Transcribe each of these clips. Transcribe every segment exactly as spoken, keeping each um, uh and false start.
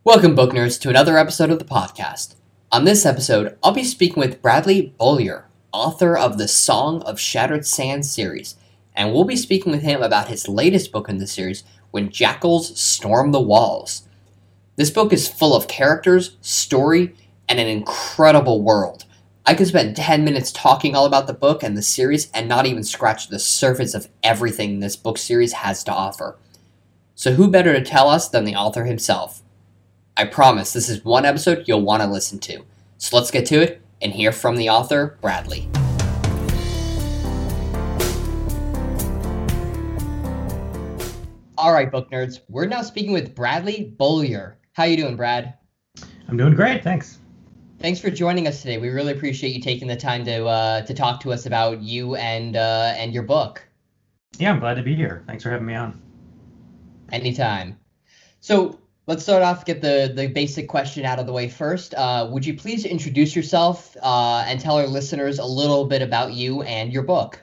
Welcome, book nerds, to another episode of the podcast. On this episode, I'll be speaking with Bradley Beaulieu, author of the Song of Shattered Sands series, and we'll be speaking with him about his latest book in the series, When Jackals Storm the Walls. This book is full of characters, story, and an incredible world. I could spend ten minutes talking all about the book and the series and not even scratch the surface of everything this book series has to offer. So who better to tell us than the author himself? I promise this is one episode you'll want to listen to. So let's get to it and hear from the author, Bradley. All right, book nerds, we're now speaking with Bradley Beaulieu. How you doing, Brad? I'm doing great, thanks. Thanks for joining us today. We really appreciate you taking the time to uh, to talk to us about you and uh, and your book. Yeah, I'm glad to be here. Thanks for having me on. Anytime. So let's start off, get the, the basic question out of the way first. Uh, would you please introduce yourself uh, and tell our listeners a little bit about you and your book?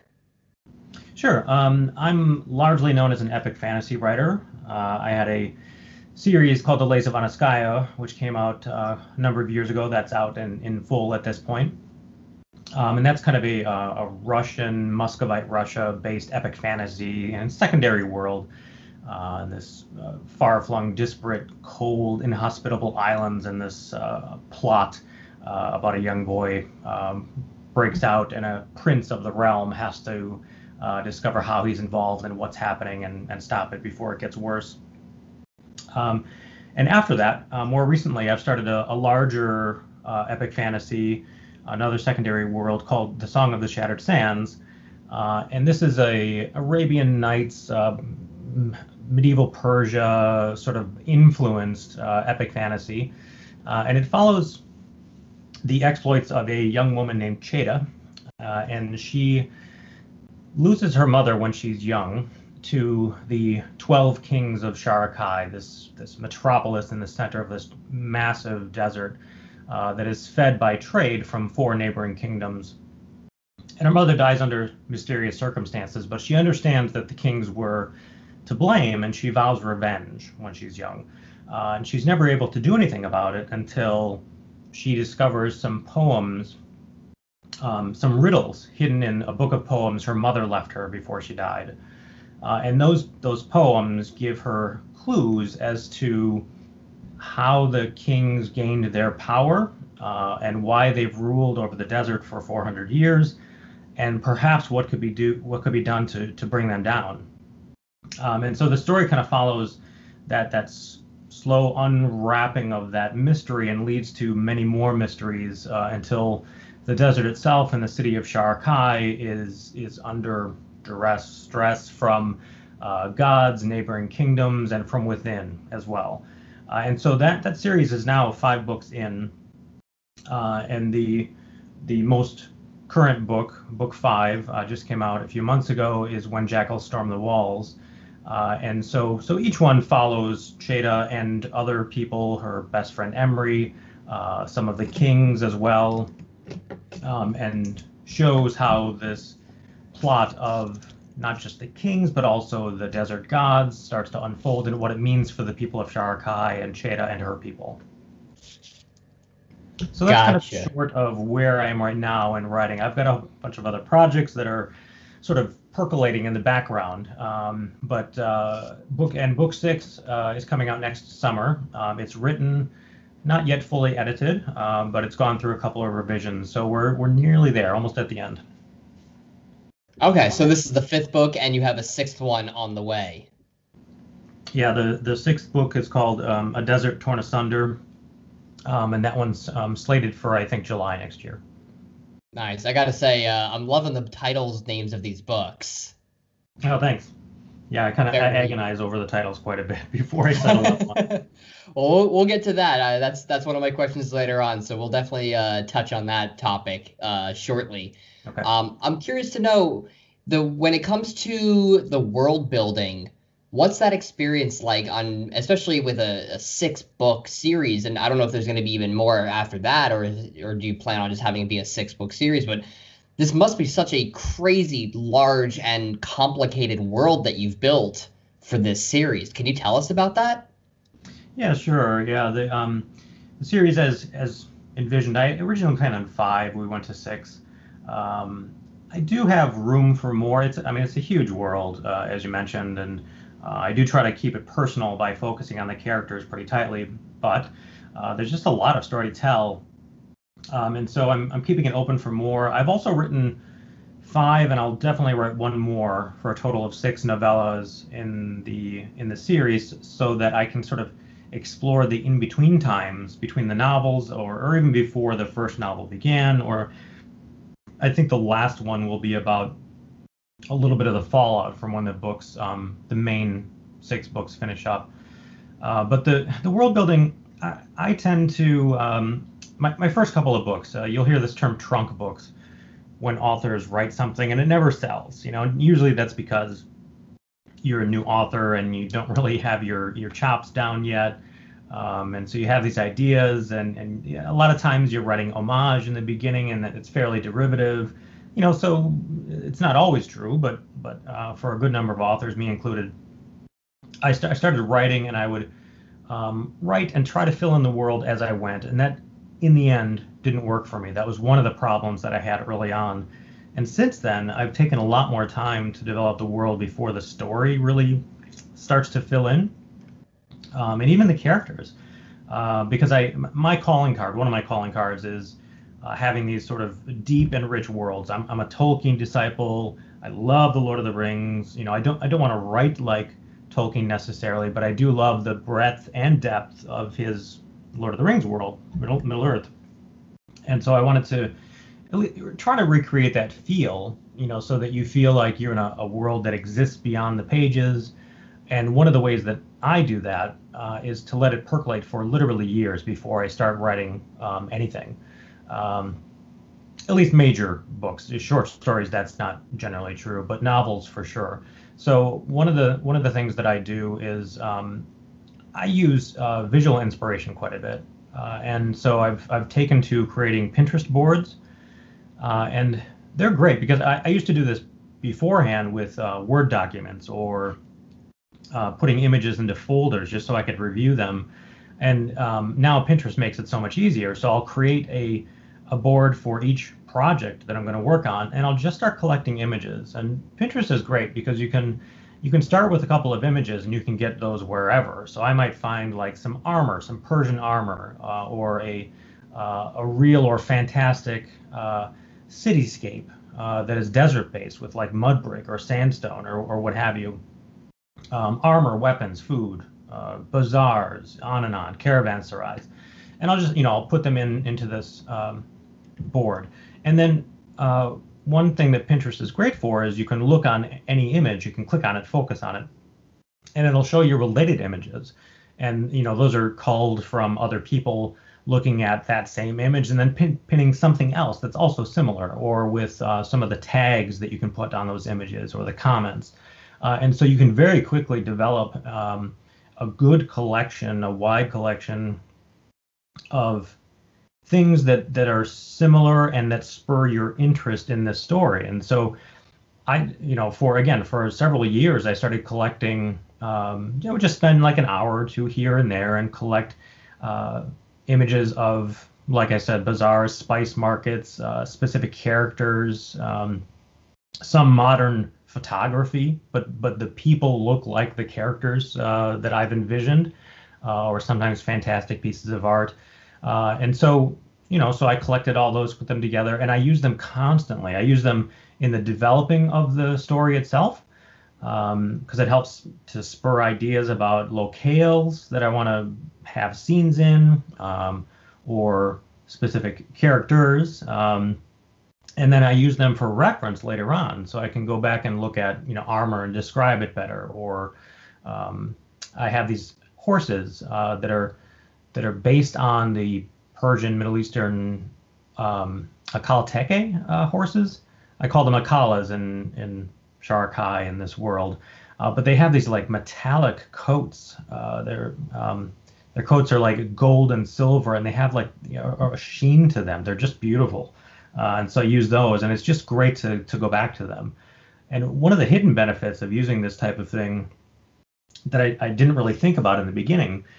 Sure. Um, I'm largely known as an epic fantasy writer. Uh, I had a series called The Lays of Anaskaya, which came out uh, a number of years ago. That's out in, in full at this point. Um, and that's kind of a, uh, a Russian, Muscovite Russia-based epic fantasy and secondary world. Uh, this uh, far-flung, disparate, cold, inhospitable islands, and this uh, plot uh, about a young boy um, breaks out, and a prince of the realm has to uh, discover how he's involved and what's happening, and, and stop it before it gets worse. Um, and after that, uh, more recently, I've started a, a larger uh, epic fantasy, another secondary world called The Song of the Shattered Sands, uh, and this is a Arabian Nights. Uh, medieval Persia sort of influenced uh, epic fantasy, uh, and it follows the exploits of a young woman named Cheda, uh, and she loses her mother when she's young to the twelve kings of Sharakai, this this metropolis in the center of this massive desert uh, that is fed by trade from four neighboring kingdoms. And her mother dies under mysterious circumstances, but she understands that the kings were to blame, and she vows revenge when she's young. Uh, and she's never able to do anything about it until she discovers some poems, um, some riddles hidden in a book of poems her mother left her before she died. Uh, and those those poems give her clues as to how the kings gained their power uh, and why they've ruled over the desert for four hundred years, and perhaps what could be do what could be done to to bring them down. Um, and so the story kind of follows that that's slow unwrapping of that mystery and leads to many more mysteries uh, until the desert itself and the city of Sharakai is is under duress, stress from uh, gods, neighboring kingdoms, and from within as well. Uh, and so that that series is now five books in, uh, and the the most current book, book five, uh, just came out a few months ago, is When Jackals Storm the Walls. Uh, and so so each one follows Cheda and other people, her best friend Emery, uh, some of the kings as well, um, and shows how this plot of not just the kings, but also the desert gods starts to unfold and what it means for the people of Sharakai and Cheda and her people. So that's Gotcha. kind of short of where I am right now in writing. I've got a bunch of other projects that are sort of percolating in the background, um, but uh, book and book six uh, is coming out next summer. Um, it's written, not yet fully edited, um, but it's gone through a couple of revisions, so we're we're nearly there, almost at the end. Okay, so this is the fifth book, and you have a sixth one on the way. Yeah, the the sixth book is called um, A Desert Torn Asunder, um, and that one's um, slated for, I think, July next year. Nice. I gotta say, uh, I'm loving the titles, names of these books. Oh, thanks. Yeah, I kind of Very- agonize over the titles quite a bit before I settle up on it. Well, we'll we'll get to that. Uh, that's that's one of my questions later on, so we'll definitely uh, touch on that topic uh, shortly. Okay. Um, I'm curious to know, the when it comes to the world building, what's that experience like on, especially with a, a six book series? And I don't know if there's going to be even more after that, or or do you plan on just having it be a six book series? But this must be such a crazy, large, and complicated world that you've built for this series. Can you tell us about that? Yeah, sure. Yeah, the um, the series as as envisioned. I originally planned on five. We went to six. Um, I do have room for more. It's I mean it's a huge world, uh, as you mentioned, and uh, I do try to keep it personal by focusing on the characters pretty tightly. But uh, there's just a lot of story to tell, um, and so I'm I'm keeping it open for more. I've also written five, and I'll definitely write one more for a total of six novellas in the in the series, so that I can sort of explore the in-between times between the novels, or, or even before the first novel began. Or I think the last one will be about a little bit of the fallout from when the books, um, the main six books, finish up. Uh, but the the world building, I, I tend to um, my my first couple of books. Uh, you'll hear this term trunk books when authors write something and it never sells. You know, and usually that's because you're a new author and you don't really have your your chops down yet. Um, and so you have these ideas, and, and yeah, a lot of times you're writing homage in the beginning, and that it's fairly derivative. You know, so it's not always true, but but uh, for a good number of authors, me included, I, st- I started writing, and I would um, write and try to fill in the world as I went, and that in the end didn't work for me. That was one of the problems that I had early on. And since then, I've taken a lot more time to develop the world before the story really starts to fill in, um, and even the characters. Uh, because I, my calling card, one of my calling cards is uh, having these sort of deep and rich worlds. I'm, I'm a Tolkien disciple. I love the Lord of the Rings. You know, I don't, I don't want to write like Tolkien necessarily, but I do love the breadth and depth of his Lord of the Rings world, Middle, Middle Earth. And so I wanted to try to recreate that feel, you know, so that you feel like you're in a, a world that exists beyond the pages. And one of the ways that I do that uh, is to let it percolate for literally years before I start writing um, anything. Um, at least major books. Short stories, that's not generally true, but novels for sure. So one of the one of the things that I do is um, I use uh, visual inspiration quite a bit, uh, and so I've I've taken to creating Pinterest boards, uh, and they're great because I, I used to do this beforehand with uh, Word documents, or uh, putting images into folders just so I could review them. And um, now Pinterest makes it so much easier. So I'll create a a board for each project that I'm going to work on, and I'll just start collecting images. And Pinterest is great because you can you can start with a couple of images and you can get those wherever. So I might find like some armor, some Persian armor, uh, or a uh, a real or fantastic uh, cityscape uh, that is desert based with like mud brick or sandstone, or, or what have you. Um, armor, weapons, food, uh, bazaars, on and on, caravanserais. And I'll just, you know, I'll put them in into this um, board. And then uh, one thing that Pinterest is great for is you can look on any image, you can click on it, focus on it, and it'll show you related images. And, you know, those are culled from other people looking at that same image and then pin, pinning something else that's also similar, or with uh, some of the tags that you can put on those images or the comments. Uh, and so you can very quickly develop um, a good collection, a wide collection of things that, that are similar and that spur your interest in this story. And so I, you know, for, again, for several years, I started collecting, um, you know, just spend like an hour or two here and there and collect uh, images of, like I said, bazaars, spice markets, uh, specific characters, um, some modern photography, but but the people look like the characters uh, that I've envisioned, uh, or sometimes fantastic pieces of art. Uh, and so, you know, so I collected all those, put them together, and I use them constantly. I use them in the developing of the story itself, because um, it helps to spur ideas about locales that I want to have scenes in, um, or specific characters. Um, and then I use them for reference later on, so I can go back and look at, you know, armor and describe it better. Or um, I have these horses uh, that are that are based on the Persian, Middle Eastern um, Akalteke uh, horses. I call them Akalas in in Sharakai in this world, uh, but they have these like metallic coats. Uh, their um, their coats are like gold and silver, and they have like, you know, a sheen to them. They're just beautiful. Uh, and so I use those, and it's just great to, to go back to them. And one of the hidden benefits of using this type of thing that I, I didn't really think about in the beginning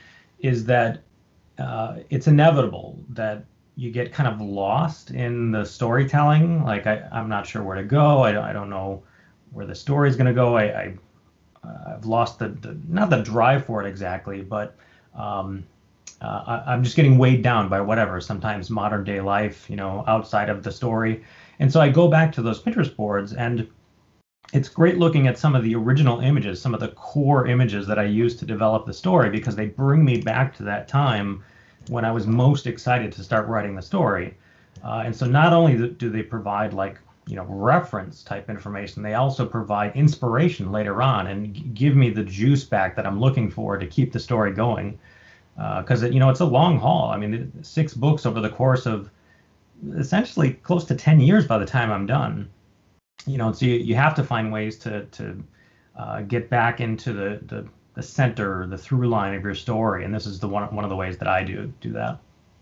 is that uh, it's inevitable that you get kind of lost in the storytelling. Like I, I'm not sure where to go. I, don't- I don't know where the story is going to go. I, I uh, I've lost the, the not the drive for it exactly, but um, uh, I, I'm just getting weighed down by whatever. Sometimes modern day life, you know, outside of the story, and so I go back to those Pinterest boards, and it's great looking at some of the original images, some of the core images that I used to develop the story, because they bring me back to that time when I was most excited to start writing the story. Uh, and so not only do they provide like, you know, reference type information, they also provide inspiration later on and g- give me the juice back that I'm looking for to keep the story going. Because, it you know, it's a long haul. I mean, six books over the course of essentially close to ten years by the time I'm done. You know, so you, you have to find ways to to uh, get back into the, the the center, the through line of your story, and this is the one one of the ways that I do do that.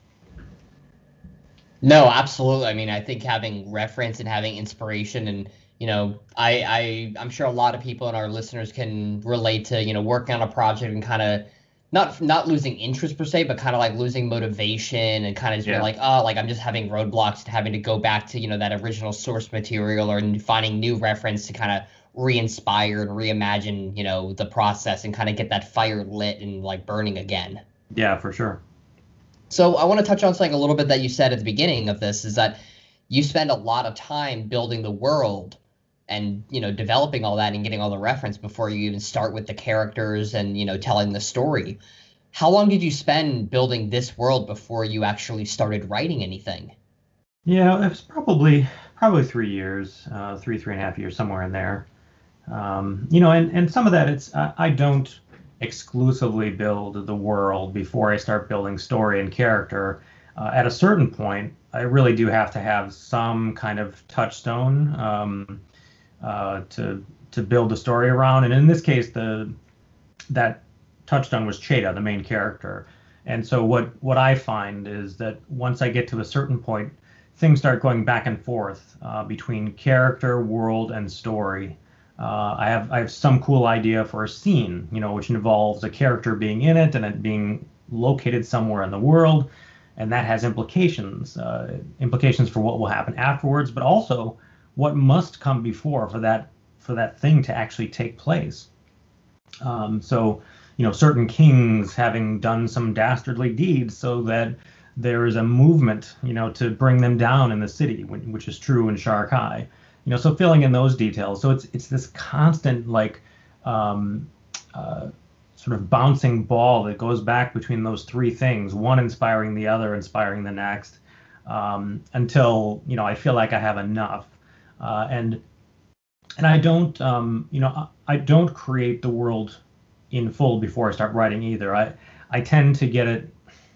No, absolutely. I mean, I think having reference and having inspiration, and you know, I, I I'm sure a lot of people and our listeners can relate to, you know, working on a project and kind of not not losing interest per se, but kind of like losing motivation and kind of just being Yeah. like, oh, like I'm just having roadblocks to having to go back to, you know, that original source material or n- finding new reference to kind of re-inspire and reimagine, you know, the process and kind of get that fire lit and like burning again. Yeah, for sure. So I want to touch on something a little bit that you said at the beginning of this is that you spend a lot of time building the world and, you know, developing all that and getting all the reference before you even start with the characters and, you know, telling the story. How long did you spend building this world before you actually started writing anything? Yeah, it was probably probably three years, uh, three three and a half years, somewhere in there. Um, you know, and and some of that it's I, I don't exclusively build the world before I start building story and character. Uh, at a certain point, I really do have to have some kind of touchstone um, uh, to to build the story around. And in this case, the that touchstone was Cheta, the main character. And so what what I find is that once I get to a certain point, things start going back and forth uh, between character, world, and story. Uh, I have I have some cool idea for a scene, you know, which involves a character being in it and it being located somewhere in the world, and that has implications, uh, implications for what will happen afterwards, but also what must come before for that for that thing to actually take place. Um, so, you know, certain kings having done some dastardly deeds so that there is a movement, you know, to bring them down in the city, which is true in Sharkai. You know, so filling in those details. So it's it's this constant like um, uh, sort of bouncing ball that goes back between those three things, one inspiring the other, inspiring the next, um, until you know I feel like I have enough. Uh, and and I don't, um, you know, I, I don't create the world in full before I start writing either. I I tend to get it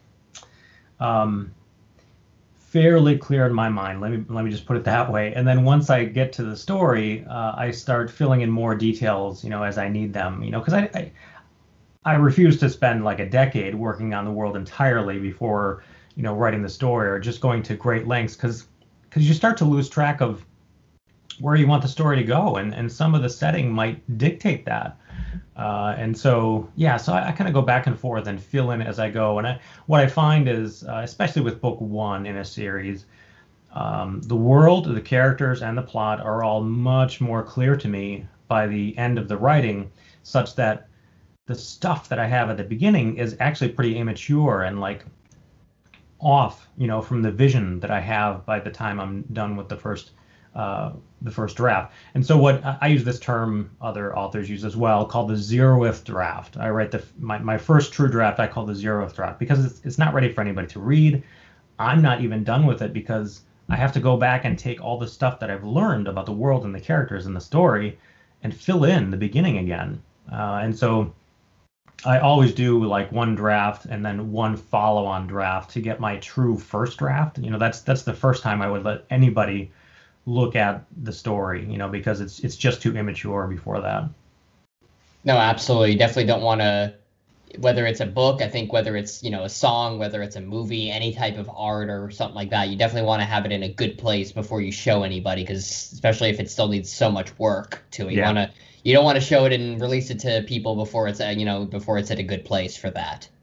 um, fairly clear in my mind. Let me let me just put it that way. And then once I get to the story, uh, I start filling in more details, you know, as I need them. You know, because I, I I refuse to spend like a decade working on the world entirely before, you know, writing the story or just going to great lengths because because you start to lose track of where you want the story to go, and and some of the setting might dictate that. Uh, and so yeah, so I, I kind of go back and forth and fill in as I go. And I, what I find is, uh, especially with book one in a series, um, the world, the characters, and the plot are all much more clear to me by the end of the writing, such that the stuff that I have at the beginning is actually pretty immature and like off, you know, from the vision that I have by the time I'm done with the first uh, the first draft. And so what I use this term, other authors use as well, called the zeroth draft. I write the my, my first true draft I call the zeroth draft because it's, it's not ready for anybody to read. I'm not even done with it because I have to go back and take all the stuff that I've learned about the world and the characters and the story and fill in the beginning again. Uh, and so I always do like one draft and then one follow-on draft to get my true first draft. You know, that's that's the first time I would let anybody look at the story, you know, because it's it's just too immature before that. No, absolutely. You definitely don't want to, whether it's a book, I think whether it's, you know, a song, whether it's a movie, any type of art or something like that, you definitely want to have it in a good place before you show anybody, because especially if it still needs so much work to it. You Yeah. want to, you don't want to show it and release it to people before it's, uh, you know, before it's at a good place for that.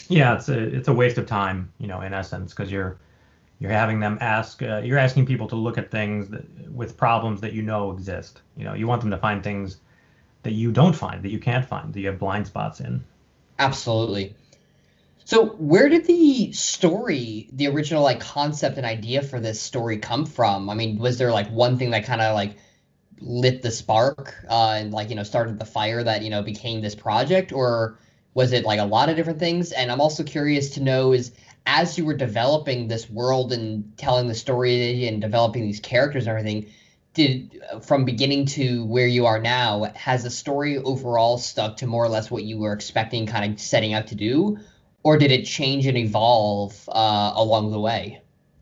Yeah, it's a it's a waste of time, you know, in essence, because you're you're having them ask, uh, you're asking people to look at things that, with problems that you know exist. You know, you want them to find things that you don't find, that you can't find, that you have blind spots in. Absolutely. So, where did the story, the original like concept and idea for this story come from? I mean, was there like one thing that kind of like lit the spark uh, and like you know started the fire that you know became this project, or was it like a lot of different things? And I'm also curious to know is as you were developing this world and telling the story and developing these characters and everything, did from beginning to where you are now, has the story overall stuck to more or less what you were expecting, kind of setting out to do, or did it change and evolve uh, along the way?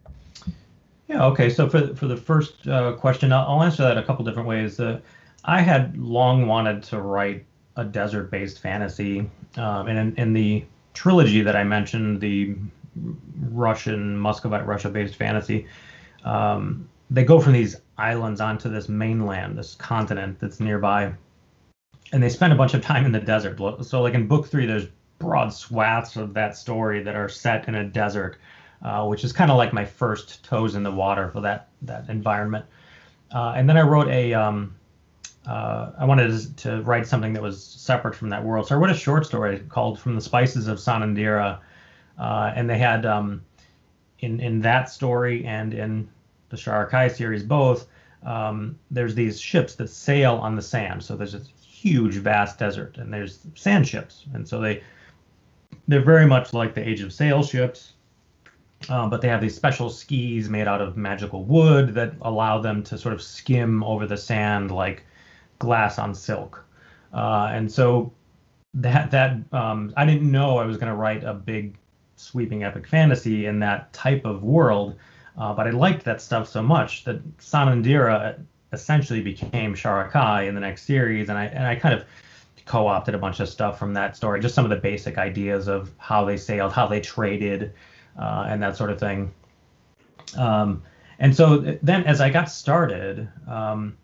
Yeah, okay. So for for the first uh, question, I'll, I'll answer that a couple different ways. Uh, I had long wanted to write a desert-based fantasy, um, and in, in the trilogy that I mentioned, the Russian Muscovite Russia-based fantasy, um, they go from these islands onto this mainland, this continent that's nearby, and they spend a bunch of time in the desert. So, like in book three, there's broad swaths of that story that are set in a desert, uh, which is kind of like my first toes in the water for that that environment. Uh, and then I wrote a, um, uh, I wanted to write something that was separate from that world. So I wrote a short story called From the Spices of Sanandira. Uh, and they had, um, in, in that story and in the Sharakai series both, um, there's these ships that sail on the sand. So there's this huge, vast desert, and there's sand ships. And so they, they're very much like the Age of Sail ships. Um, but they have these special skis made out of magical wood that allow them to sort of skim over the sand like glass on silk. Uh, and so that that um, I didn't know I was going to write a big sweeping epic fantasy in that type of world, uh, but I liked that stuff so much that Sanandira essentially became Sharakai in the next series, and I and I kind of co-opted a bunch of stuff from that story, just some of the basic ideas of how they sailed, how they traded, uh, and that sort of thing. Um, and so then, as I got started, um,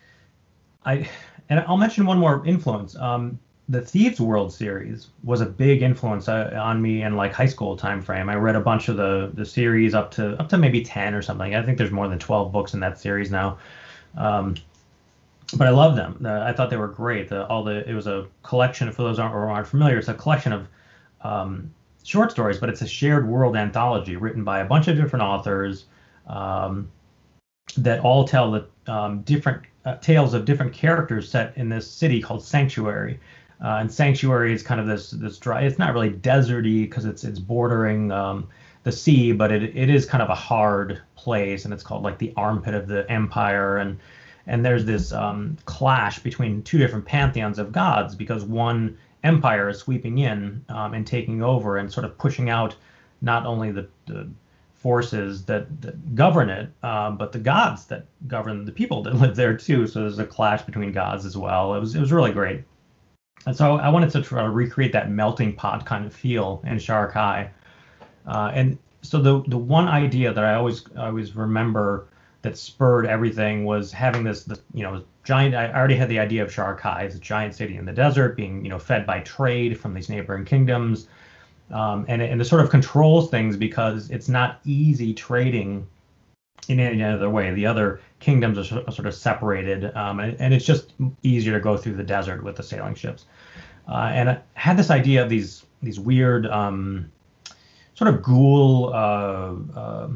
I and I'll mention one more influence. Um, the Thieves World series was a big influence uh, on me in like high school time frame. I read a bunch of the the series up to up to maybe ten or something. I think there's more than twelve books in that series now. Um, but I love them. Uh, I thought they were great. The, all the it was a collection. For those who aren't, or aren't familiar, it's a collection of um, short stories, but it's a shared world anthology written by a bunch of different authors um, that all tell the um, different uh, tales of different characters set in this city called Sanctuary. Uh, and Sanctuary is kind of this this dry. It's not really deserty because it's it's bordering um, the sea, but it it is kind of a hard place, and it's called like the armpit of the empire. And and there's this um, clash between two different pantheons of gods because one empire is sweeping in um, and taking over and sort of pushing out not only the, the forces that, that govern it, um, but the gods that govern the people that live there too. So there's a clash between gods as well. It was it was really great. And so I wanted to try to recreate that melting pot kind of feel in Sharakai. Uh, and so the the one idea that I always I always remember that spurred everything was having this, this you know giant. I already had the idea of Sharakai as a giant city in the desert, being you know fed by trade from these neighboring kingdoms, um, and it, and it sort of controls things because it's not easy trading in any other way. The other kingdoms are sort of separated, um, and, and it's just easier to go through the desert with the sailing ships. Uh, and I had this idea of these these weird um, sort of ghoul, uh, uh,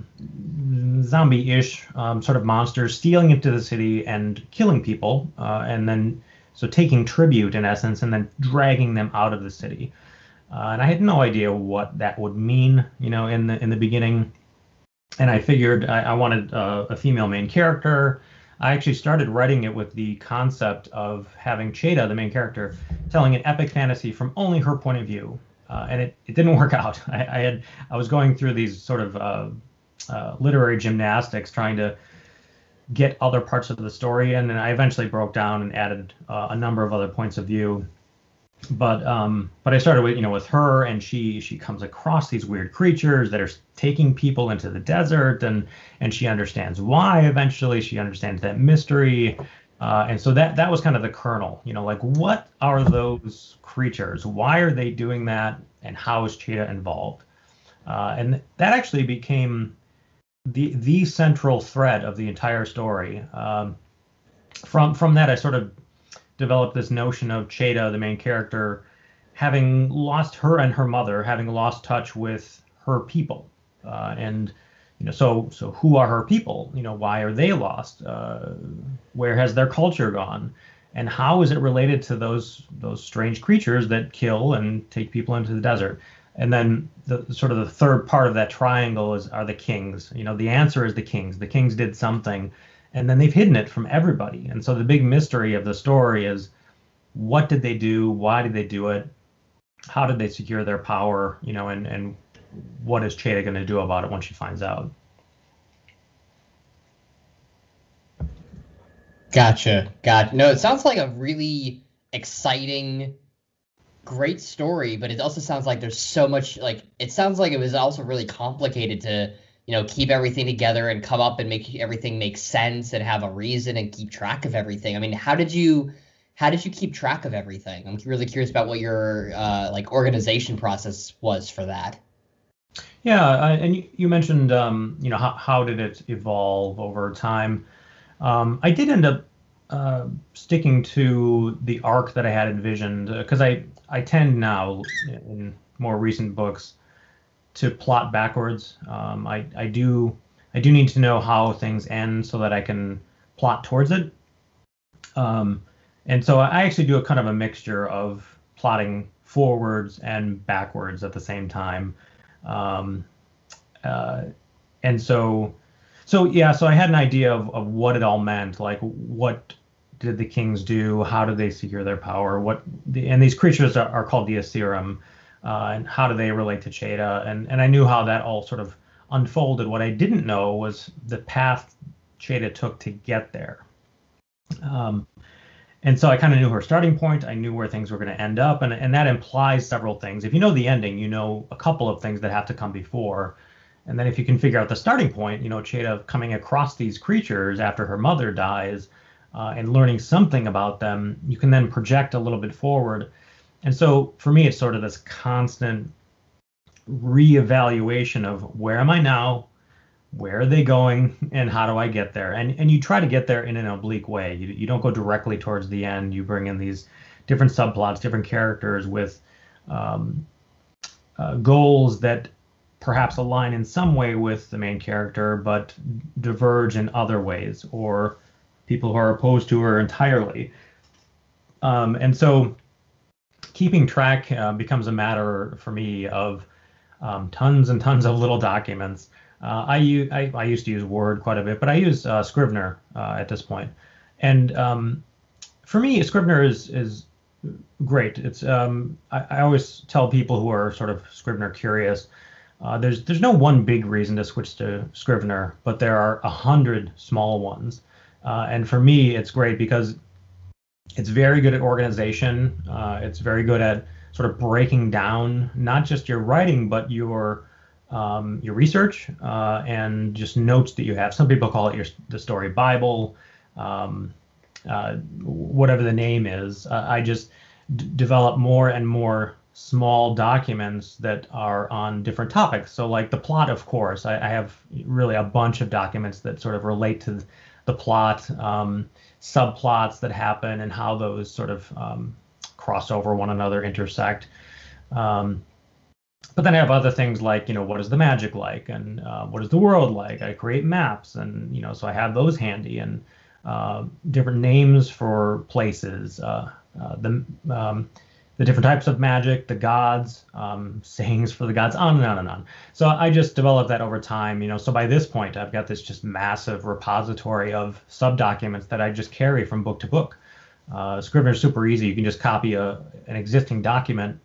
zombie-ish um, sort of monsters stealing into the city and killing people, uh, and then so taking tribute in essence, and then dragging them out of the city. Uh, and I had no idea what that would mean, you know, in the in the beginning. And I figured I, I wanted uh, a female main character. I actually started writing it with the concept of having Cheda, the main character, telling an epic fantasy from only her point of view. Uh, and it, it didn't work out. I, I had I was going through these sort of uh, uh, literary gymnastics trying to get other parts of the story in, and I eventually broke down and added uh, a number of other points of view. But um, but I started with you know with her, and she she comes across these weird creatures that are taking people into the desert, and and she understands why. Eventually, she understands that mystery, Uh, and so that that was kind of the kernel, you know, like what are those creatures? Why are they doing that? And how is Cheetah involved? Uh, and that actually became the the central thread of the entire story. Um, from from that, I sort of developed this notion of Cheetah, the main character, having lost her and her mother, having lost touch with her people, uh, and you know, so so who are her people? You know, why are they lost? Uh, where has their culture gone? And how is it related to those those strange creatures that kill and take people into the desert? And then the sort of the third part of that triangle is are the kings. You know, the answer is the kings. The kings did something, and then they've hidden it from everybody. And so the big mystery of the story is what did they do? Why did they do it? How did they secure their power? You know, and and what is Cheetah going to do about it when she finds out? Gotcha. Gotcha. No, it sounds like a really exciting, great story, but it also sounds like there's so much, like, it sounds like it was also really complicated to, you know, keep everything together and come up and make everything make sense and have a reason and keep track of everything. I mean, how did you, how did you keep track of everything? I'm really curious about what your, uh, like, organization process was for that. Yeah, I, and you, you mentioned, um, you know, how, how did it evolve over time? Um, I did end up uh, sticking to the arc that I had envisioned because uh, I I tend now in more recent books to plot backwards. Um, I I do I do need to know how things end so that I can plot towards it. Um, and so I actually do a kind of a mixture of plotting forwards and backwards at the same time. Um, uh, and so, so yeah, so I had an idea of, of what it all meant. Like, what did the kings do? How did they secure their power? What the, and these creatures are, are called the Osirim, uh, and how do they relate to Cheetah? And and I knew how that all sort of unfolded. What I didn't know was the path Cheetah took to get there. Um, and so I kind of knew her starting point. I knew where things were going to end up, and and that implies several things. If you know the ending, you know a couple of things that have to come before. And then if you can figure out the starting point, you know, Cheetah coming across these creatures after her mother dies, uh, and learning something about them, you can then project a little bit forward. And so for me, it's sort of this constant reevaluation of where am I now? Where are they going, and how do I get there? And and you try to get there in an oblique way. You you don't go directly towards the end. You bring in these different subplots, different characters with um, uh, goals that perhaps align in some way with the main character, but diverge in other ways, or people who are opposed to her entirely. Um, and so keeping track uh, becomes a matter for me of um, tons and tons of little documents. Uh, I, u- I, I used to use Word quite a bit, but I use uh, Scrivener uh, at this point. And um, for me, Scrivener is is great. It's um, I, I always tell people who are sort of Scrivener curious, uh, there's there's no one big reason to switch to Scrivener, but there are a hundred small ones. Uh, and for me, it's great because it's very good at organization. Uh, it's very good at sort of breaking down not just your writing, but your um, your research uh, and just notes that you have. Some people call it your the story Bible, um, uh, whatever the name is. Uh, I just d- develop more and more small documents that are on different topics. So like the plot, of course, I, I have really a bunch of documents that sort of relate to the plot, um, subplots that happen and how those sort of um, cross over one another, intersect. Um, but then I have other things like, you know, what is the magic like, and uh, what is the world like? I create maps, and you know, so I have those handy, and uh, different names for places, uh, uh, the um, the different types of magic, the gods, um, sayings for the gods, on and on and on. So I just developed that over time, you know. So by this point, I've got this just massive repository of sub documents that I just carry from book to book. Uh, Scrivener is super easy. You can just copy a an existing document.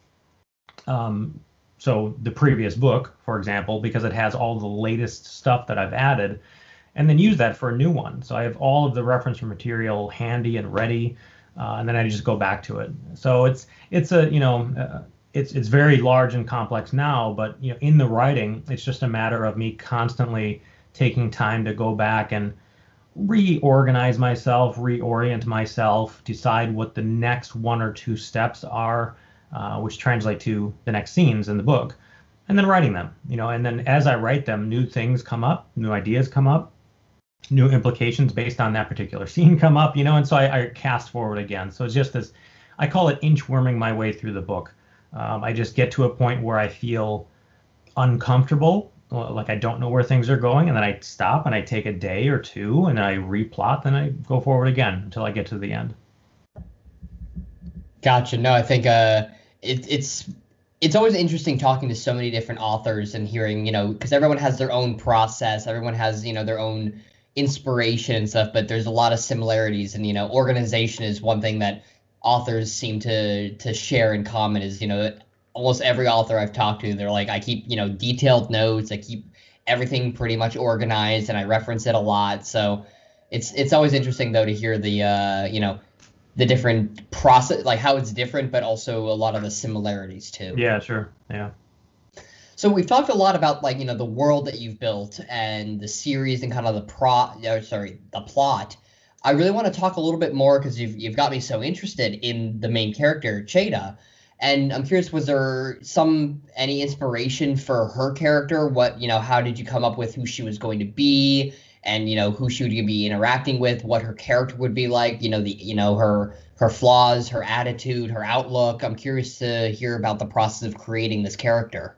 Um, so the previous book, for example, because it has all the latest stuff that I've added, and then use that for a new one. So I have all of the reference material handy and ready, uh, and then I just go back to it. So it's it's a you know uh, it's it's very large and complex now, but you know in the writing, it's just a matter of me constantly taking time to go back and reorganize myself, reorient myself, decide what the next one or two steps are, uh, which translate to the next scenes in the book, and then writing them. You know, and then as I write them, new things come up, new ideas come up, new implications based on that particular scene come up. You know, and so I, I cast forward again. So it's just this, I call it inchworming my way through the book. Um, I just get to a point where I feel uncomfortable, like I don't know where things are going, and then I stop and I take a day or two and I replot, then I go forward again until I get to the end. Gotcha. No, I think uh, it, it's it's always interesting talking to so many different authors and hearing, you know, because everyone has their own process, everyone has, you know, their own inspiration and stuff, but there's a lot of similarities, and you know, organization is one thing that authors seem to to share in common. Is, you know, almost every author I've talked to, they're like, I keep, you know, detailed notes, I keep everything pretty much organized, and I reference it a lot. So it's it's always interesting though to hear the uh, you know, the different process, like how it's different, but also a lot of the similarities too. Yeah, sure. Yeah. So we've talked a lot about, like, you know, the world that you've built and the series and kind of the pro, oh, sorry, the plot. I really want to talk a little bit more because you've you've got me so interested in the main character, Chayda. And I'm curious, was there some any inspiration for her character? What, you know, how did you come up with who she was going to be, and, you know, who she would be interacting with, what her character would be like, you know, the, you know, her her flaws, her attitude, her outlook. I'm curious to hear about the process of creating this character.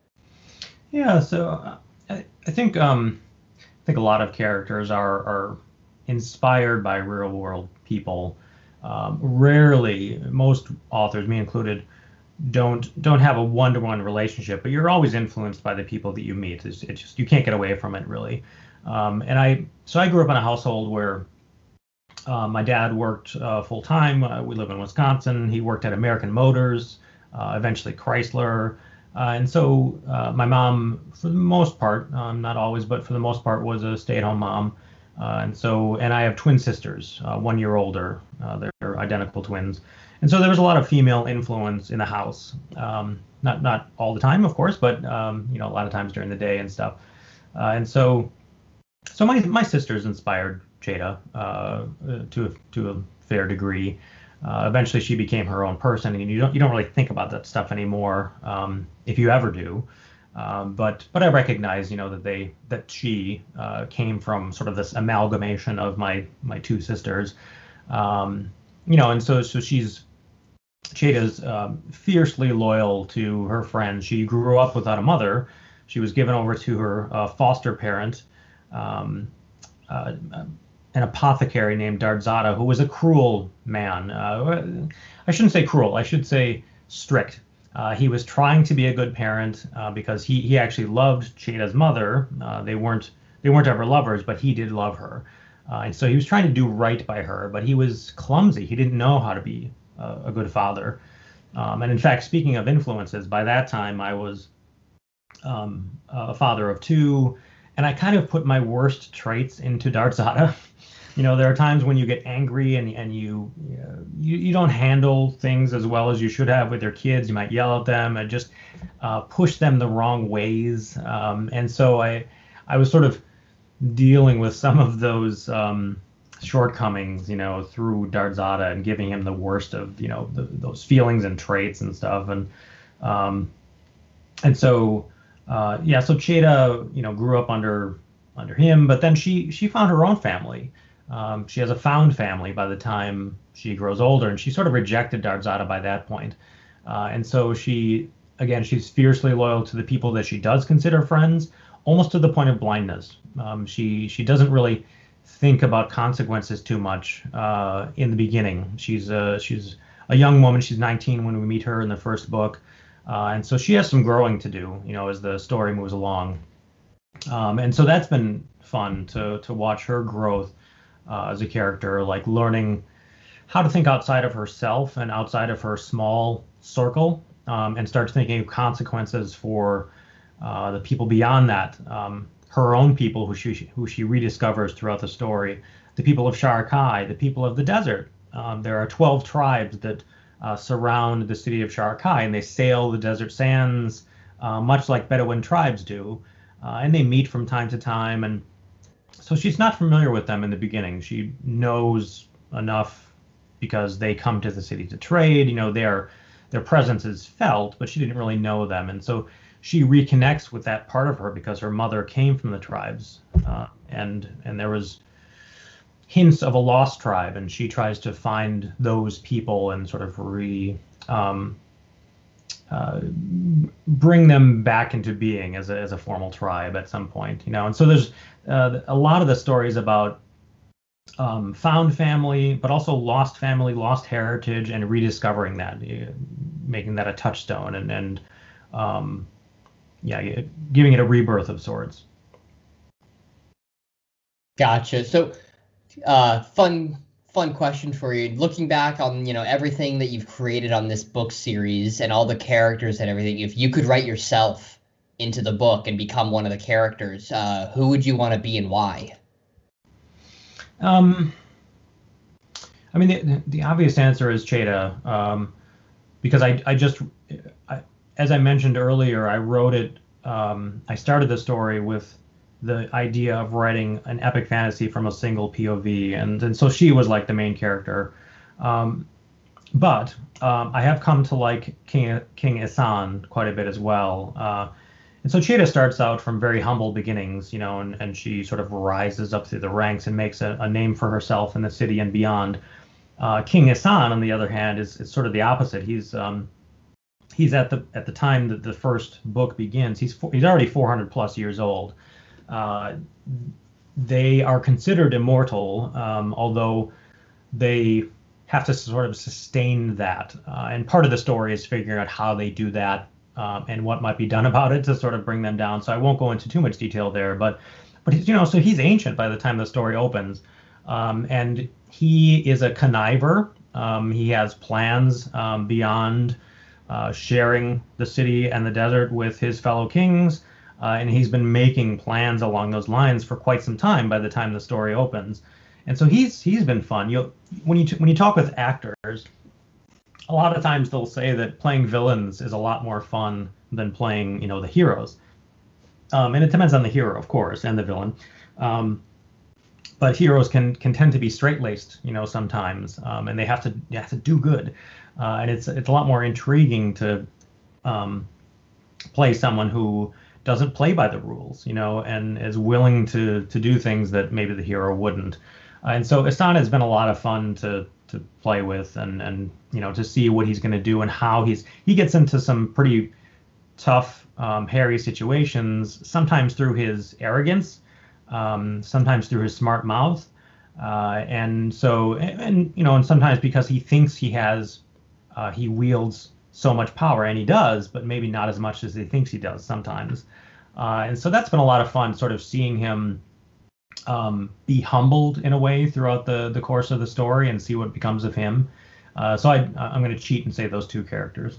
Yeah, so uh, I, I think um, I think a lot of characters are are inspired by real world people. Um, rarely, most authors, me included, don't don't have a one-to-one relationship, but you're always influenced by the people that you meet. It's, it's just, you can't get away from it, really. Um, and I so I grew up in a household where uh, my dad worked uh, full time. Uh, we live in Wisconsin. He worked at American Motors, uh, eventually Chrysler. Uh, and so uh, my mom, for the most part, um, not always, but for the most part, was a stay-at-home mom. Uh, and so, and I have twin sisters, uh, one year older. Uh, they're identical twins. And so there was a lot of female influence in the house. Um, not not all the time, of course, but um, you know, a lot of times during the day and stuff. Uh, and so, so my my sisters inspired Chayda uh, to a, to a fair degree. Uh, eventually, she became her own person, and you don't you don't really think about that stuff anymore, um, if you ever do. Um, but but I recognize, you know, that they that she uh, came from sort of this amalgamation of my my two sisters, um, you know, and so so she's Chayda's um, fiercely loyal to her friends. She grew up without a mother. She was given over to her uh, foster parent. Um, uh, an apothecary named Dardzada, who was a cruel man. Uh, I shouldn't say cruel, I should say strict. Uh, he was trying to be a good parent uh, because he, he actually loved Chayda's mother. Uh, they weren't they weren't ever lovers, but he did love her. Uh, and so he was trying to do right by her, but he was clumsy. He didn't know how to be a, a good father. Um, and in fact, speaking of influences, by that time I was um, a father of two, and I kind of put my worst traits into Dardzada. You know, there are times when you get angry and and you, you you don't handle things as well as you should have with your kids. You might yell at them and just uh, push them the wrong ways. Um, and so I I was sort of dealing with some of those um, shortcomings, you know, through Dardzada, and giving him the worst of, you know, the, those feelings and traits and stuff. And um, and so uh, yeah, so Chayda, you know, grew up under under him, but then she she found her own family. Um, she has a found family by the time she grows older, and she sort of rejected Dardzada by that point. Uh, and so she, again, she's fiercely loyal to the people that she does consider friends, almost to the point of blindness. Um, she she doesn't really think about consequences too much uh, in the beginning. She's a, she's a young woman. She's nineteen when we meet her in the first book. Uh, and so she has some growing to do, you know, as the story moves along. Um, and so that's been fun to to watch her growth uh, as a character, like learning how to think outside of herself and outside of her small circle, um, and start thinking of consequences for uh, the people beyond that, um, her own people who she who she rediscovers throughout the story, the people of Shar-Kai, the people of the desert. Um, there are twelve tribes that uh, surround the city of Shar-Kai, and they sail the desert sands, uh, much like Bedouin tribes do. Uh, and they meet from time to time, and so she's not familiar with them in the beginning. She knows enough because they come to the city to trade. You know, their their presence is felt, but she didn't really know them, and so she reconnects with that part of her because her mother came from the tribes, uh, and and there was hints of a lost tribe, and she tries to find those people and sort of re um, uh, bring them back into being as a as a formal tribe at some point, you know. And so there's uh, a lot of the stories about um, found family, but also lost family, lost heritage, and rediscovering that, uh, making that a touchstone, and and um, yeah, giving it a rebirth of sorts. Gotcha. So, uh, fun fun question for you. Looking back on, you know, everything that you've created on this book series and all the characters and everything, if you could write yourself into the book and become one of the characters, uh, who would you want to be and why? Um, I mean, the, the obvious answer is Cheta, um, because I, I just, I, as I mentioned earlier, I wrote it, um, I started the story with the idea of writing an epic fantasy from a single P O V, and, and so she was like the main character. Um, but um, I have come to like King, King Isan quite a bit as well. Uh, and so Cheta starts out from very humble beginnings, you know, and, and she sort of rises up through the ranks and makes a, a name for herself in the city and beyond. Uh, King Isan, on the other hand, is, is sort of the opposite. He's um, he's at the at the time that the first book begins. He's four, he's already four hundred plus years old. Uh, they are considered immortal, um, although they have to sort of sustain that. Uh, and part of the story is figuring out how they do that, um, and what might be done about it to sort of bring them down. So I won't go into too much detail there, but but he's, you know, so he's ancient by the time the story opens, um, and he is a conniver. Um, he has plans um, beyond uh, sharing the city and the desert with his fellow kings. Uh, and he's been making plans along those lines for quite some time by the time the story opens, and so he's he's been fun. You when you when you talk with actors, a lot of times they'll say that playing villains is a lot more fun than playing, you know, the heroes. Um, and it depends on the hero, of course, and the villain. Um, but heroes can can tend to be straight-laced, you know, sometimes, um, and they have to they have to do good, uh, and it's it's a lot more intriguing to um, play someone who doesn't play by the rules, you know, and is willing to to do things that maybe the hero wouldn't. Uh, and so Isan has been a lot of fun to to play with, and and you know, to see what he's going to do and how he's he gets into some pretty tough, um, hairy situations, sometimes through his arrogance, um, sometimes through his smart mouth, uh, and so and, and you know, and sometimes because he thinks he has uh, he wields so much power, and he does, but maybe not as much as he thinks he does sometimes. Uh, and so that's been a lot of fun, sort of seeing him um, be humbled in a way throughout the, the course of the story and see what becomes of him. Uh, so I, I'm going to cheat and say those two characters.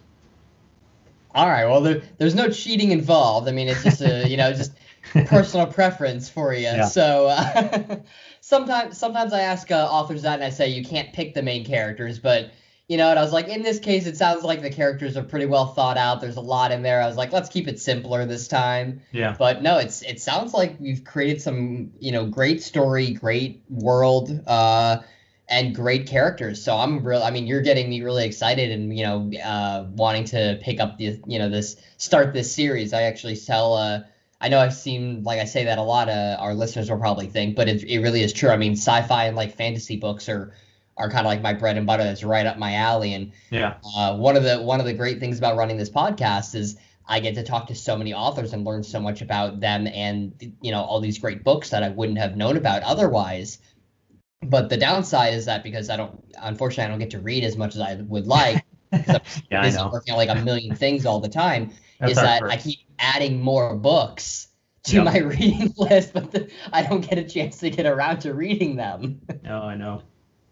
All right. Well, there, there's no cheating involved. I mean, it's just a, you know, just personal preference for you. Yeah. So uh, sometimes, sometimes I ask uh, authors that, and I say you can't pick the main characters, but you know, and I was like, in this case, it sounds like the characters are pretty well thought out. There's a lot in there. I was like, let's keep it simpler this time. Yeah. But no, it's it sounds like we've created some, you know, great story, great world, uh, and great characters. So I'm real. I mean, you're getting me really excited, and you know, uh, wanting to pick up the, you know, this start this series. I actually tell. Uh, I know I've seen, like I say that a lot. Uh, our listeners will probably think, but it it really is true. I mean, sci-fi and like fantasy books are. are kind of like my bread and butter. That's right up my alley. And yeah, uh, one of the one of the great things about running this podcast is I get to talk to so many authors and learn so much about them and, you know, all these great books that I wouldn't have known about otherwise. But the downside is that because I don't, unfortunately, I don't get to read as much as I would like. Because I'm yeah, busy I know. working on like a million things all the time. That's is that first. I keep adding more books to yep. my reading list, but the, I don't get a chance to get around to reading them. No, I know.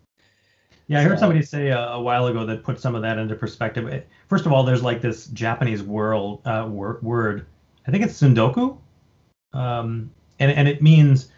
Yeah, I heard somebody say a, a while ago that put some of that into perspective. First of all, there's like this Japanese world uh, wor- word. I think it's sundoku, um, and and it means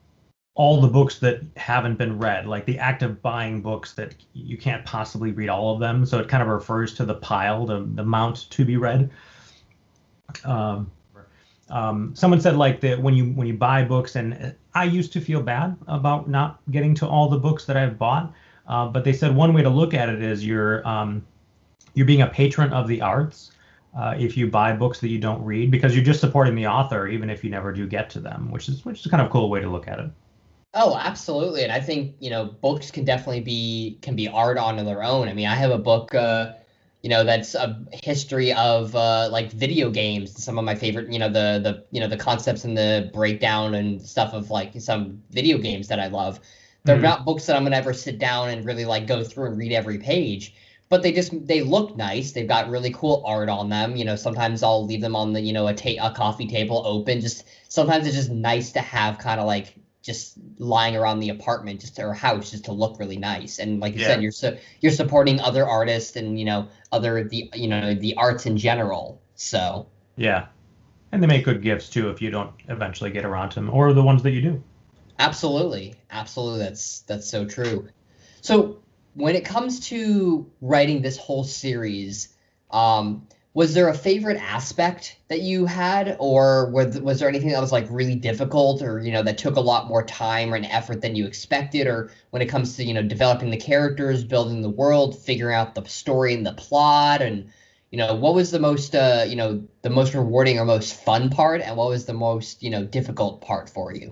all the books that haven't been read, like the act of buying books that you can't possibly read all of them. So it kind of refers to the pile, the the amount to be read. Um, Um, someone said like that when you when you buy books, and I used to feel bad about not getting to all the books that I've bought, uh, but they said one way to look at it is you're um, you're being a patron of the arts uh, if you buy books that you don't read, because you're just supporting the author even if you never do get to them, which is which is kind of a cool way to look at it. Oh, absolutely. And I think, you know, books can definitely be can be art on their own. I mean, I have a book uh, you know, that's a history of uh like video games, some of my favorite, you know, the the you know, the concepts and the breakdown and stuff of like some video games that I love. They're Mm, not books that I'm gonna ever sit down and really like go through and read every page. But they just they look nice. They've got really cool art on them. You know, sometimes I'll leave them on the, you know, a ta- a coffee table open. Just sometimes it's just nice to have kind of like just lying around the apartment just or house just to look really nice. And like you yeah, said, you're so you're supporting other artists and you know other the you know the arts in general. So yeah, and they make good gifts too if you don't eventually get around to them, or the ones that you do. absolutely, absolutely, that's that's so true. So when it comes to writing this whole series, um, was there a favorite aspect that you had, or was was there anything that was like really difficult, or you know that took a lot more time or an effort than you expected, or when it comes to you know developing the characters, building the world, figuring out the story and the plot, and you know what was the most uh, you know the most rewarding or most fun part, and what was the most you know difficult part for you?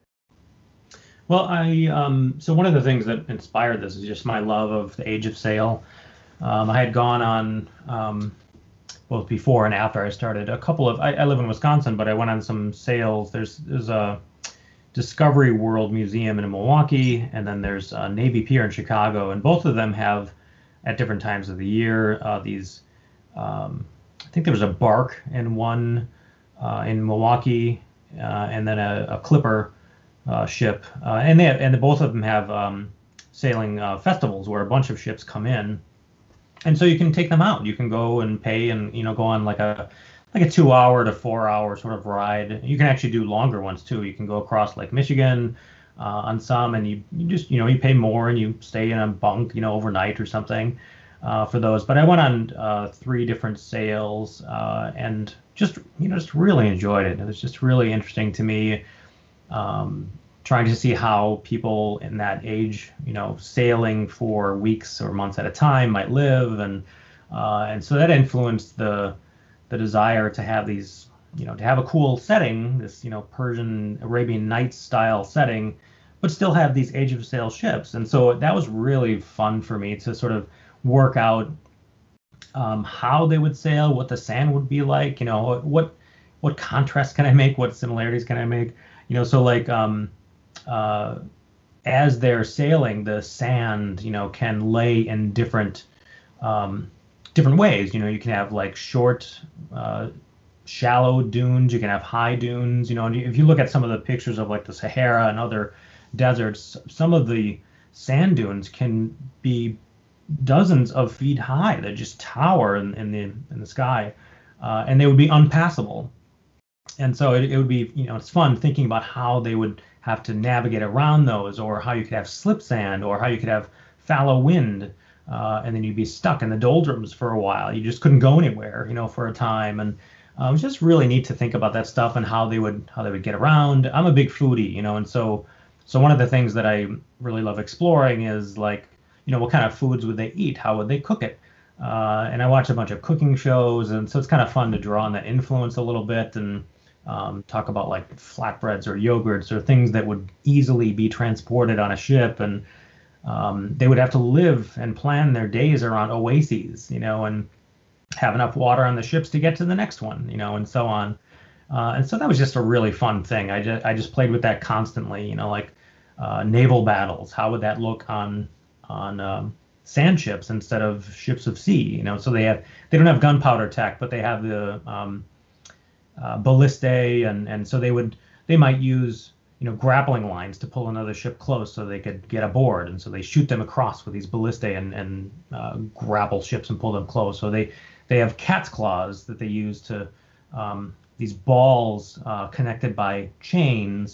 Well, I um, so one of the things that inspired this is just my love of the Age of Sail. Um, I had gone on um, both before and after I started a couple of. I, I live in Wisconsin, but I went on some sails. There's there's a Discovery World Museum in Milwaukee, and then there's a Navy Pier in Chicago, and both of them have at different times of the year uh, these. Um, I think there was a bark in one uh, in Milwaukee, uh, and then a, a clipper uh, ship, uh, and they have, and both of them have um, sailing uh, festivals where a bunch of ships come in, and so you can take them out. You can go and pay, and you know go on like a like a two hour to four hour sort of ride. You can actually do longer ones too. You can go across Lake Michigan uh, on some, and you, you just you know you pay more and you stay in a bunk you know overnight or something uh, for those. But I went on uh, three different sails uh, and just you know just really enjoyed it. It was just really interesting to me, um, trying to see how people in that age, you know, sailing for weeks or months at a time might live, and uh, and so that influenced the the desire to have these, you know, to have a cool setting, this you know Persian Arabian Nights style setting, but still have these Age of Sail ships. And so that was really fun for me to sort of work out um, how they would sail, what the sand would be like, you know, what what contrast can I make, what similarities can I make, you know, so like um, uh, as they're sailing, the sand, you know, can lay in different um, different ways. You know, you can have like short, uh, shallow dunes. You can have high dunes. You know, and if you look at some of the pictures of like the Sahara and other deserts, some of the sand dunes can be dozens of feet high. They just tower in, in the in the sky, uh, and they would be unpassable. And so it, it would be, you know, it's fun thinking about how they would have to navigate around those, or how you could have slip sand, or how you could have fallow wind, uh, and then you'd be stuck in the doldrums for a while. You just couldn't go anywhere, you know, for a time. And uh, it was just really neat to think about that stuff and how they would how they would get around. I'm a big foodie, you know, and so so one of the things that I really love exploring is like, you know, what kind of foods would they eat? How would they cook it? Uh, and I watch a bunch of cooking shows, and so it's kind of fun to draw on that influence a little bit and um, talk about like flatbreads or yogurts or things that would easily be transported on a ship, and um, they would have to live and plan their days around oases, you know, and have enough water on the ships to get to the next one, you know, and so on. Uh, and so that was just a really fun thing. I just I just played with that constantly, you know, like uh, naval battles. How would that look on on um, sand ships instead of ships of sea? You know, so they have they don't have gunpowder tech, but they have the um, uh, ballistae, and and so they would they might use you know grappling lines to pull another ship close so they could get aboard, and so they shoot them across with these ballistae and and uh, grapple ships and pull them close. So they they have cat's claws that they use to um, these balls uh, connected by chains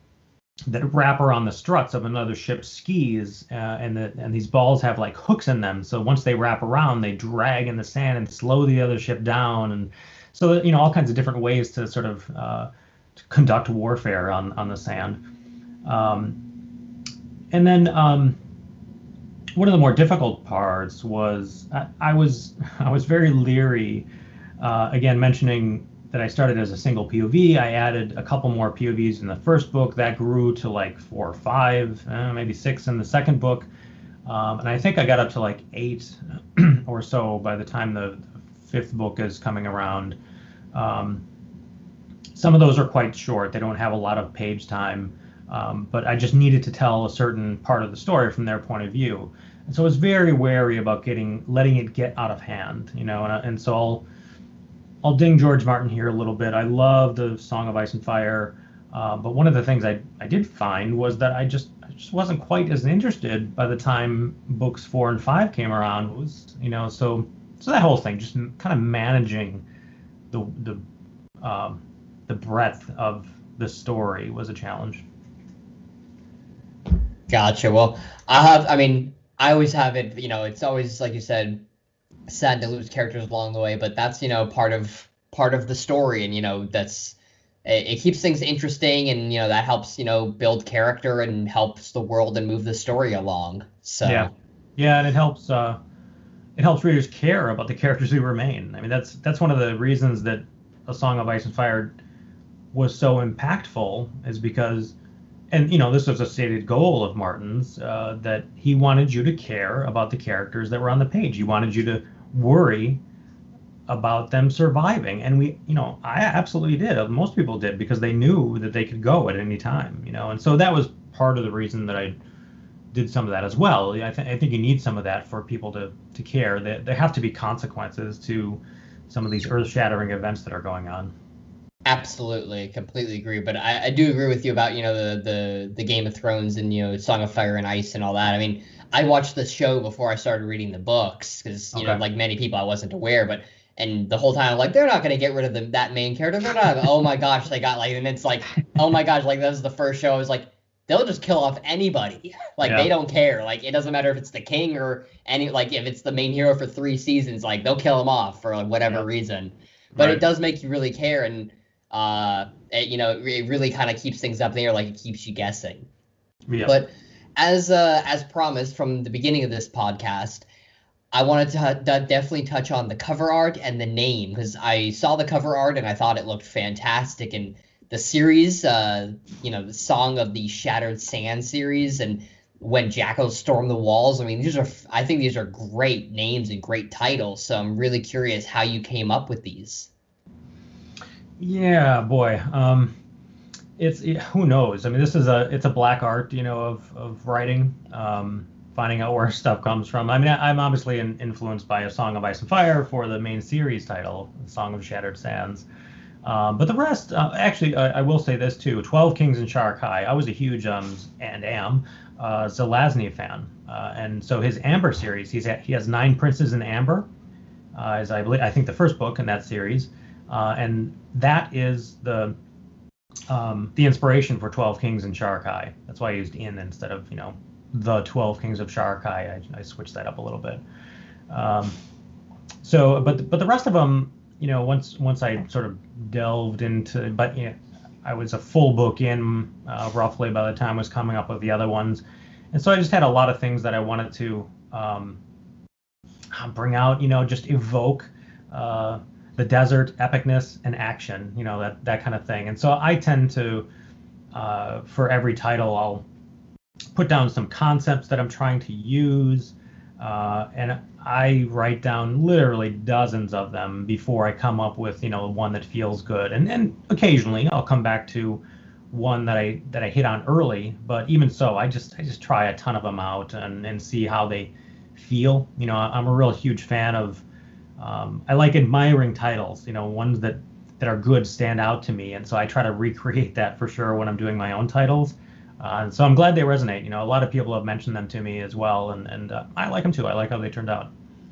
that wrap around the struts of another ship's skis, uh, and the, and these balls have like hooks in them. So once they wrap around, they drag in the sand and slow the other ship down. And So you know, all kinds of different ways to sort of uh, to conduct warfare on on the sand. Um, and then um, one of the more difficult parts was I, I was I was very leery. Uh, again, mentioning that I started as a single P O V, I added a couple more P O Vs in the first book. That grew to like four or five, uh, maybe six in the second book, um, and I think I got up to like eight or so by the time the fifth book is coming around. Um, some of those are quite short; they don't have a lot of page time. Um, but I just needed to tell a certain part of the story from their point of view, and so I was very wary about getting letting it get out of hand, you know. And, and so I'll I'll ding George Martin here a little bit. I love the Song of Ice and Fire, uh, but one of the things I I did find was that I just I just wasn't quite as interested by the time books four and five came around. It was you know so so that whole thing, just kind of managing the the um, the breadth of the story was a challenge. Gotcha. Well, I have, I mean, I always have it, you know, it's always, like you said, sad to lose characters along the way, but that's, you know, part of, part of the story. And, you know, that's, it, it keeps things interesting, and, you know, that helps, you know, build character and helps the world and move the story along. So, Yeah. Yeah. And it helps, uh, it helps readers care about the characters who remain. I mean, that's, that's one of the reasons that A Song of Ice and Fire was so impactful, is because, and you know, this was a stated goal of Martin's, uh, that he wanted you to care about the characters that were on the page. He wanted you to worry about them surviving, and we, you know, I absolutely did. Most people did, because they knew that they could go at any time, you know, and so that was part of the reason that I did some of that as well. I, th- I think you need some of that for people to to care. That there have to be consequences to some of these earth-shattering events that are going on. absolutely, completely agree. But I, I do agree with you about, you know, the, the the Game of Thrones and, you know, Song of Fire and Ice and all that. I mean, I watched the show before I started reading the books because, you know, Okay. like many people, I wasn't aware. But and the whole time I'm like, they're not gonna get rid of the, that main character. They're not. Oh my gosh, they got like, and it's like, oh my gosh, like that was the first show. I was like, they'll just kill off anybody. Like Yeah. they don't care. Like it doesn't matter if it's the king or any, like if it's the main hero for three seasons, like they'll kill him off for like, whatever Yeah. reason. But Right. it does make you really care, and uh, it, you know, it re- really kind of keeps things up there, like it keeps you guessing. Yeah. But as uh, as promised from the beginning of this podcast, I wanted to uh, definitely touch on the cover art and the name, because I saw the cover art and I thought it looked fantastic. And the series, uh, you know, the Song of the Shattered Sand series, and When Jackals Storm the Walls. I mean, these are, I think these are great names and great titles. So I'm really curious how you came up with these. Yeah, boy. Um, it's it, who knows? I mean, this is a it's a black art, you know, of of writing, um, finding out where stuff comes from. I mean, I, I'm obviously in, influenced by A Song of Ice and Fire for the main series title, A Song of Shattered Sands. Um, but the rest, uh, actually, I, I will say this too: Twelve Kings and Sharakai. I was a huge um, and am uh, Zelazny fan, uh, and so his Amber series, he's at, he has nine princes in Amber, uh, as I believe, I think the first book in that series, uh, and that is the um, the inspiration for Twelve Kings and Sharakai. That's why I used in instead of, you know, the Twelve Kings of Sharakai. I, I switched that up a little bit. Um, so, but but the rest of them, you know, once once I sort of delved into, but you know, I was a full book in, uh, roughly by the time I was coming up with the other ones, and so I just had a lot of things that I wanted to um, bring out, you know, just evoke uh, the desert epicness and action, you know, that that kind of thing. And so I tend to, uh, for every title, I'll put down some concepts that I'm trying to use, uh, and I write down literally dozens of them before I come up with, you know, one that feels good. And and occasionally I'll come back to one that I that I hit on early, but even so, I just I just try a ton of them out and and see how they feel. You know, I'm a real huge fan of. Um, I like admiring titles. You know, ones that that are good stand out to me, and so I try to recreate that for sure when I'm doing my own titles. Uh, and so I'm glad they resonate. You know, a lot of people have mentioned them to me as well, and and uh, I like them too. I like how they turned out.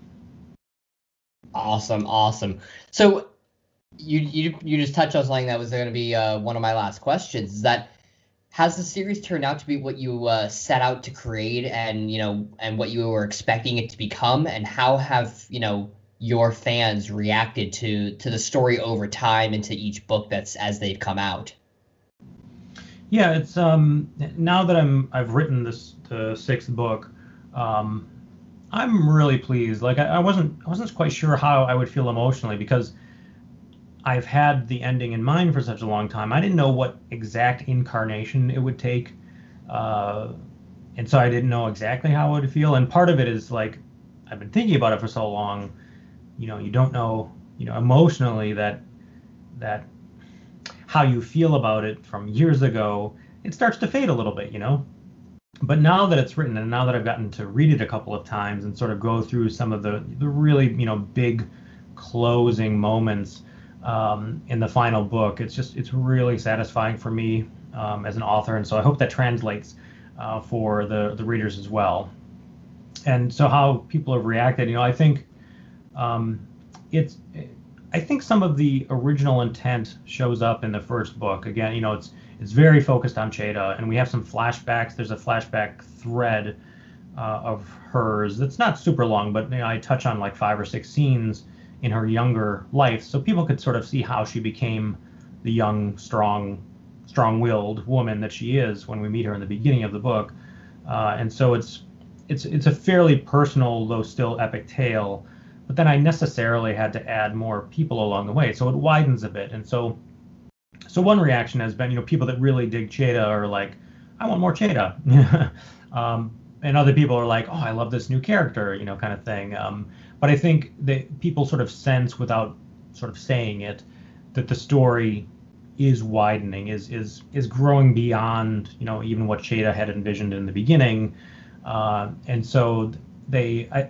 Awesome, awesome. So you you you just touched on something that was going to be uh, one of my last questions. Is that, has the series turned out to be what you uh, set out to create, and you know, and what you were expecting it to become, and how have, you know, your fans reacted to to the story over time and to each book that's as they've come out. Yeah, it's um now that I'm I've written this the sixth book, um, I'm really pleased. Like I, I wasn't I wasn't quite sure how I would feel emotionally because I've had the ending in mind for such a long time. I didn't know what exact incarnation it would take, uh, and so I didn't know exactly how I would feel. And part of it is like I've been thinking about it for so long. You know, you don't know, you know, emotionally that that how you feel about it from years ago, it starts to fade a little bit, you know. But now that it's written and now that I've gotten to read it a couple of times and sort of go through some of the, the really, you know, big closing moments um, in the final book, it's just, it's really satisfying for me um, as an author. And so I hope that translates uh, for the, the readers as well. And so how people have reacted, you know, I think um, it's, I think some of the original intent shows up in the first book. Again, you know, it's it's very focused on Cheda, and we have some flashbacks. There's a flashback thread uh, of hers that's not super long, but you know, I touch on like five or six scenes in her younger life, so people could sort of see how she became the young, strong, strong-willed woman that she is when we meet her in the beginning of the book. Uh, and so it's it's it's a fairly personal, though still epic tale. But then I necessarily had to add more people along the way, so it widens a bit. And so, so one reaction has been, you know, people that really dig Cheda are like, I want more Cheda, um, and other people are like, oh, I love this new character, you know, kind of thing. Um, but I think that people sort of sense without sort of saying it that the story is widening, is is is growing beyond, you know, even what Cheda had envisioned in the beginning, uh, and so they. I,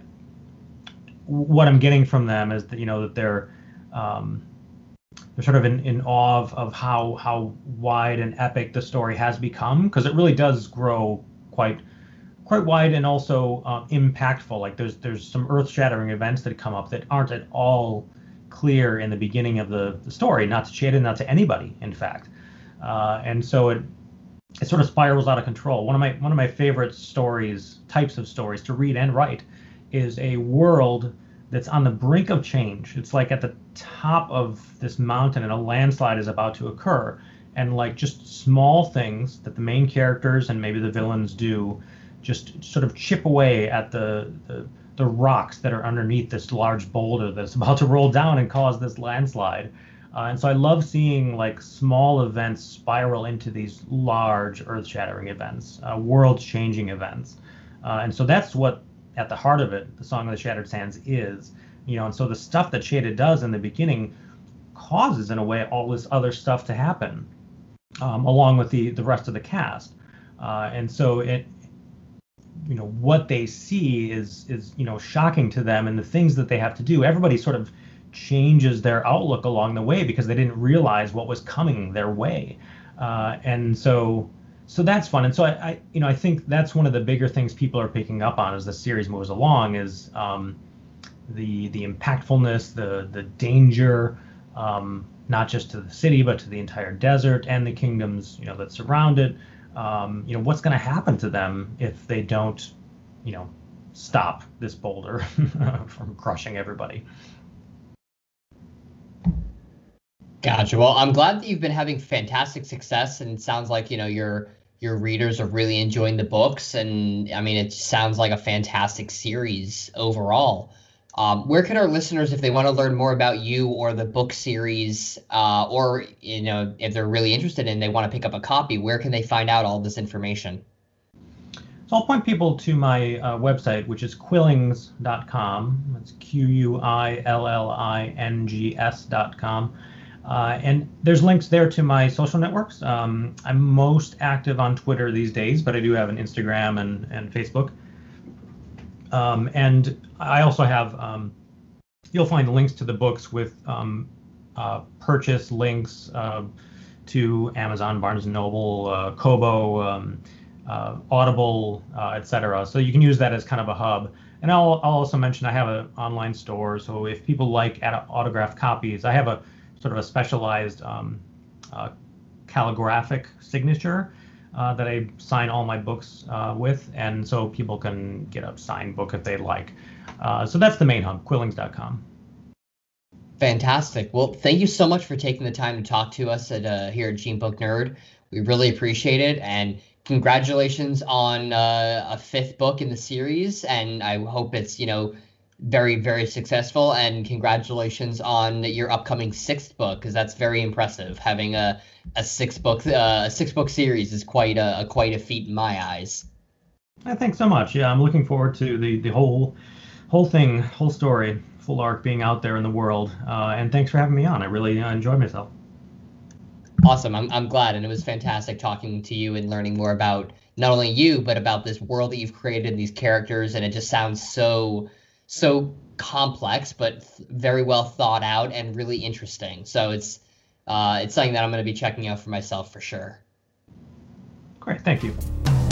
what I'm getting from them is that, you know, that they're um, they're sort of in, in awe of, of how how wide and epic the story has become, because it really does grow quite quite wide and also uh, impactful. Like there's there's some earth-shattering events that come up that aren't at all clear in the beginning of the, the story, not to Cheda, not to anybody, in fact. Uh, and so it it sort of spirals out of control. One of my one of my favorite stories, types of stories to read and write, is a world that's on the brink of change. It's like at the top of this mountain and a landslide is about to occur. And like just small things that the main characters and maybe the villains do just sort of chip away at the, the, the rocks that are underneath this large boulder that's about to roll down and cause this landslide. Uh, and so I love seeing like small events spiral into these large earth-shattering events, uh, world-changing events. Uh, and so that's what at the heart of it, the Song of the Shattered Sands is, you know, and so the stuff that Cheda does in the beginning causes, in a way, all this other stuff to happen, um, along with the the rest of the cast, uh, and so it, you know, what they see is is you know shocking to them, and the things that they have to do. Everybody sort of changes their outlook along the way because they didn't realize what was coming their way, uh, and so. So that's fun, and so I, I, you know, I think that's one of the bigger things people are picking up on as the series moves along is um, the the impactfulness, the the danger, um, not just to the city but to the entire desert and the kingdoms, you know, that surround it. Um, you know, what's going to happen to them if they don't, you know, stop this boulder from crushing everybody. Gotcha. Well, I'm glad that you've been having fantastic success, and it sounds like, you know, your your readers are really enjoying the books, and I mean, it sounds like a fantastic series overall. Um, where can our listeners, if they want to learn more about you or the book series, uh, or, you know, if they're really interested and they want to pick up a copy, where can they find out all this information? So I'll point people to my uh, website, which is quillings dot com. That's Q U I L L I N G S dot com. Uh, and there's links there to my social networks. Um, I'm most active on Twitter these days, but I do have an Instagram and, and Facebook. Um, and I also have, um, you'll find links to the books with um, uh, purchase links uh, to Amazon, Barnes and Noble, uh, Kobo, um, uh, Audible, uh, et cetera. So you can use that as kind of a hub. And I'll, I'll also mention I have an online store. So if people like autographed copies, I have a sort of a specialized um, uh, calligraphic signature uh, that I sign all my books uh, with, and so people can get a signed book if they'd like. Uh, so that's the main hub, quillings dot com. Fantastic. Well, thank you so much for taking the time to talk to us at uh, here at Gene Book Nerd. We really appreciate it, and congratulations on uh, a fifth book in the series. And I hope it's you know very very successful. And congratulations on your upcoming sixth book, because that's very impressive. Having a a six book uh, a six book series is quite a, a quite a feat in my eyes. Uh, thanks so much. Yeah, I'm looking forward to the the whole whole thing, whole story, full arc being out there in the world. Uh, and thanks for having me on. I really uh, enjoyed myself. Awesome. I'm I'm glad, and it was fantastic talking to you and learning more about not only you but about this world that you've created, these characters, and it just sounds so so complex, but th- very well thought out and really interesting. So it's uh, it's something that I'm going to be checking out for myself for sure. Great, thank you.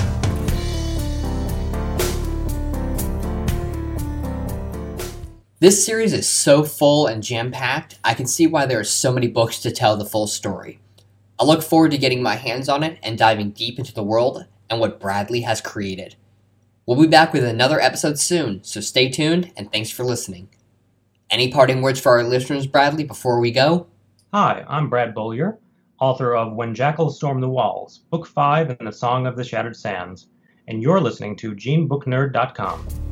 This series is so full and jam-packed, I can see why there are so many books to tell the full story. I look forward to getting my hands on it and diving deep into the world and what Bradley has created. We'll be back with another episode soon, so stay tuned and thanks for listening. Any parting words for our listeners, Bradley, before we go? Hi, I'm Brad Beaulieu, author of When Jackals Storm the Walls, Book five in the Song of the Shattered Sands, and you're listening to Gene Book Nerd dot com.